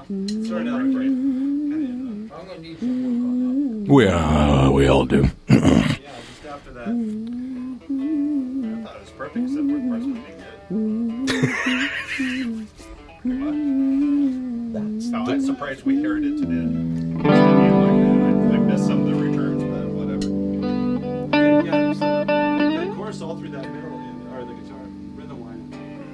Started out great. I'm gonna need some more coffee. We all do. Yeah, just after that. I thought it was perfect, except for parts we didn't get. I'm surprised we heard it to the studio like that. I missed some of the returns, but whatever. Yeah, so the chorus all through that middle, or the guitar rhythm line.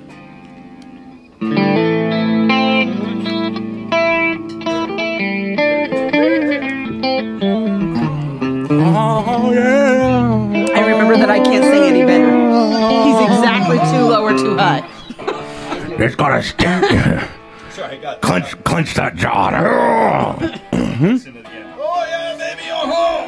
Oh, yeah. I remember that I can't sing any better. He's exactly too low or too high. It's gonna stick. Sorry, I got Clench that jaw. Listen to it again. Oh yeah, baby, oh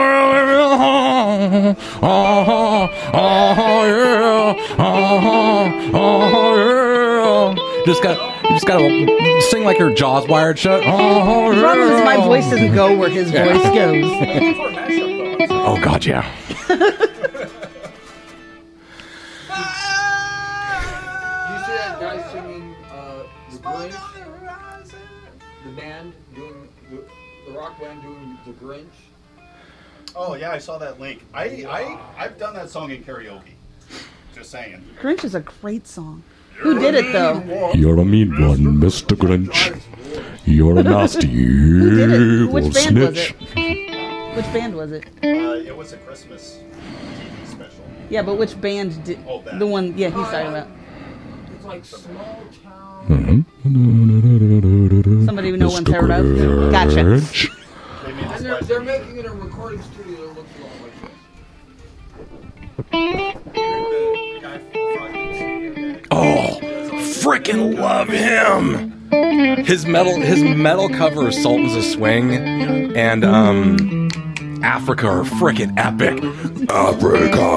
yeah. Just gotta sing like her jaw's wired shut. The problem is my voice doesn't go where his voice goes. Oh God, yeah. Do you see that guy singing the Grinch? The band doing the rock band doing the Grinch. Oh yeah, I saw that link. I've done that song in karaoke. Just saying. Grinch is a great song. Who did it though? You're a mean one, Mr. Grinch. You're a nasty Who did it? Which evil band was snitch. it? Which band was it? It was a Christmas TV special. Yeah, but which band did that. the one? Yeah, he's talking about. It's like small town. Somebody no one's heard of. Mr. Gotcha. Grinch. They made And this they're making it a recording studio that looks a lot like this. the guy from the Frog Guy. Oh, frickin' love him. His metal cover of Sultans of Swing and Africa are frickin' epic. Africa.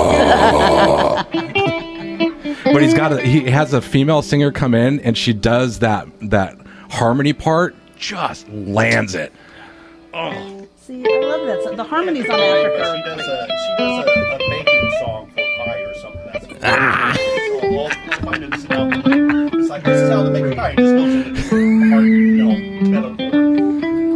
But he has a female singer come in and she does that harmony part, just lands it. Oh. See, I love that song. The harmonies on Africa. She does a baking song for pie or something. That's what so I'll find it. It's like this is how to make a pie. It just goes into hard, metalcore,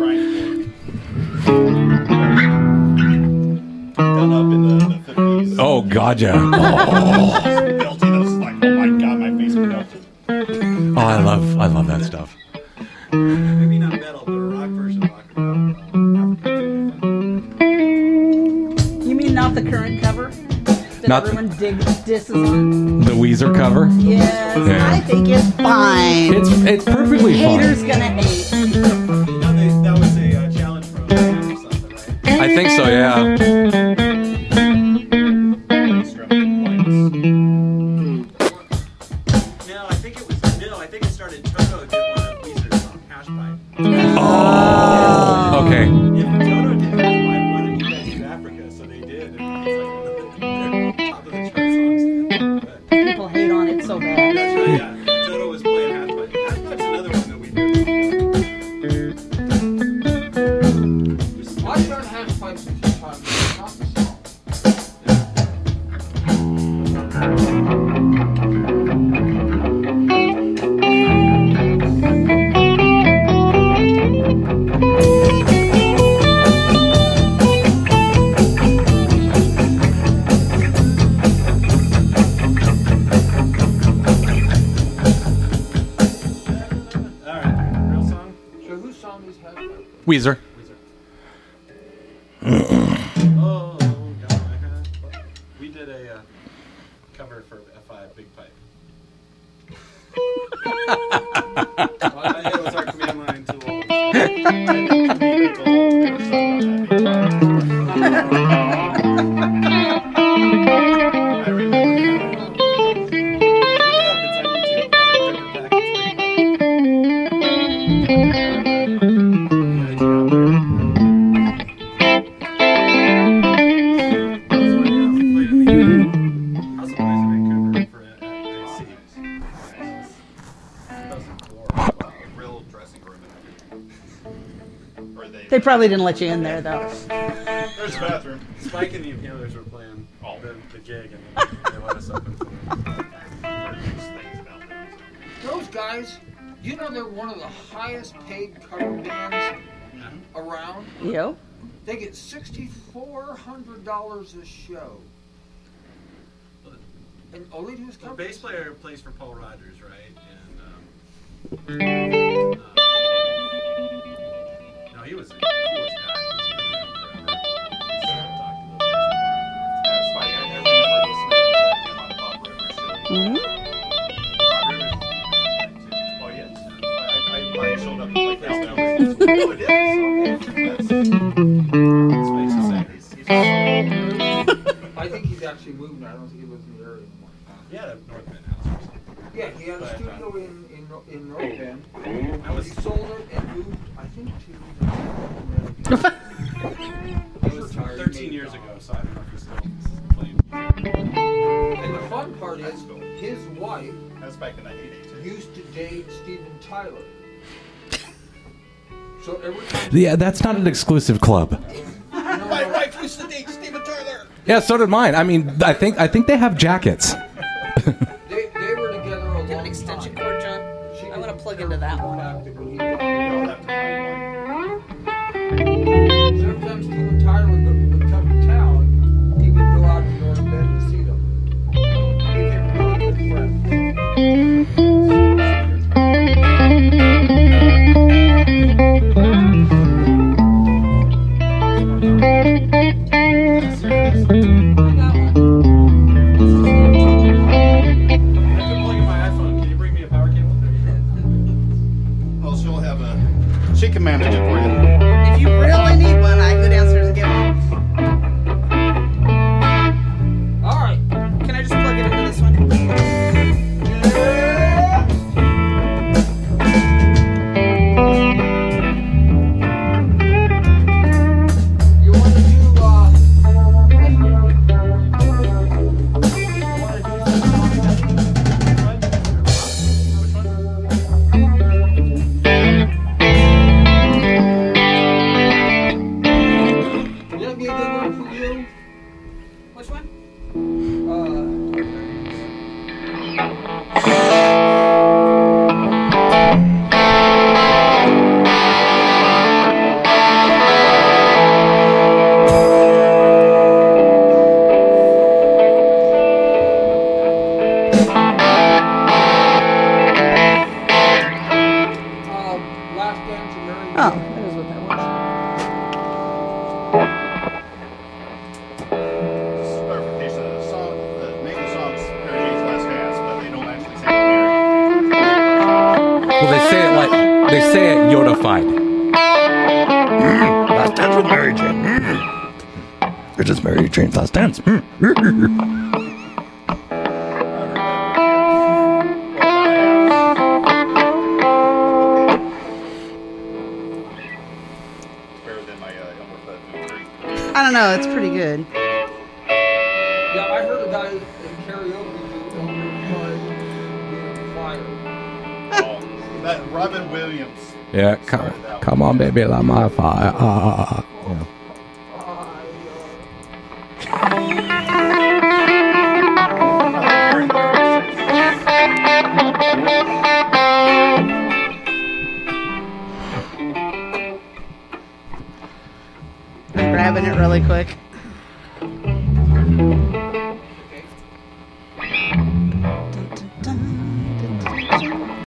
grindcore. Done up in the 50s. Oh God, yeah. Oh. Melting us like, oh my God, my face melted. Oh, I love that stuff. Maybe not metal, but a rock version of Africa. You mean not the current cover that Not the- everyone disses on? The Weezer cover. Yes, Yeah. I think it's fine. It's perfectly fine. Haters gonna hate. You know, that was a challenge from them or something, right? I think so, yeah. No, I think it started. Toto did one of Weezer's song, Hash Pipe. Oh, okay. If Toto did Hash Pipe, why don't you guys do Africa? So they did. And it's like they're top of the chart songs. People hate on it so bad. That's right, yeah. Toto was playing Hash Pipe. Hash Pipe's another one that we did. I've done half pipes a few times, but not the song. Alright, real song? So whose song is half pipe? Weezer. Oh, God. We did a cover for F5 Big Pipe. It was our command line to all I remember. Look it up, it's on YouTube. Paper They probably didn't let you in there though. There's the bathroom. Spike and the Inhalers were playing the gig, and they let us up and Those guys You know they're one of the highest paid cover bands around? Yep. They get $6,400 a show. And all they do is The cover. bass player plays for Paul Rogers, right? And no, he was the coolest guy. He's been around forever. So, Mm-hmm. oh yes, I showed up to play Cal. Oh, it is. I think he's actually moving. I don't think he lives in the area anymore. He had a North Bend house or something. Yeah, he had a studio in North Bend. I was He sold it and moved, I think, to. It was 13 years ago, so I don't know if he's still playing. And the fun part is, his wife That's back in the 80s. used to date Steven Tyler. So every time. Yeah, that's not an exclusive club. My wife used to date Steven Tyler. Yeah, so did mine. I mean, I think they have jackets. They were together a long Do you have an extension time. cord, John? She I want to didn't plug care into that for the one. fact that when he You'll have to find So every time Steven Tyler would come to town, he would go out to North Bend to see them. He became really good I can plug in my iPhone. Can you bring me a power cable? Oh, she'll have a. She can manage it for you. If you really need one, I go downstairs and get one. All right. Can I just plug it into this one? You want to do, Would that be a good one for you? Which one? Last Dance in Mary. Oh, that is what that was. Just clarification. The song, the name of the song is Mary Jane's Last Dance, but they don't actually say Mary. Well, they say it Yoda-fied. Last dance with Mary Jane. It is Mary Jane's last dance. Better than my Elmer Fudd 3. I don't know. It's pretty good. Yeah, I heard a guy in karaoke do Elmer Fudd doing Fire. Oh, that Robin Williams. Yeah, come on, baby, light my fire. Yeah. I'm grabbing it really quick.